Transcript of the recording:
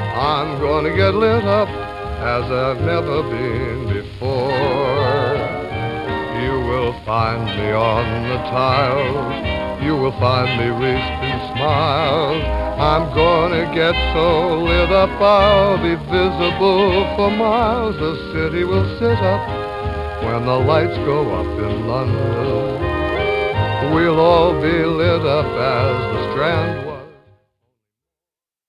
I'm gonna get lit up as I've never been before. You will find me on the tiles, you will find me wreathed in smiles. I'm gonna get so lit up I'll be visible for miles. The city will sit up when the lights go up in London. We'll all be lit up as the Strand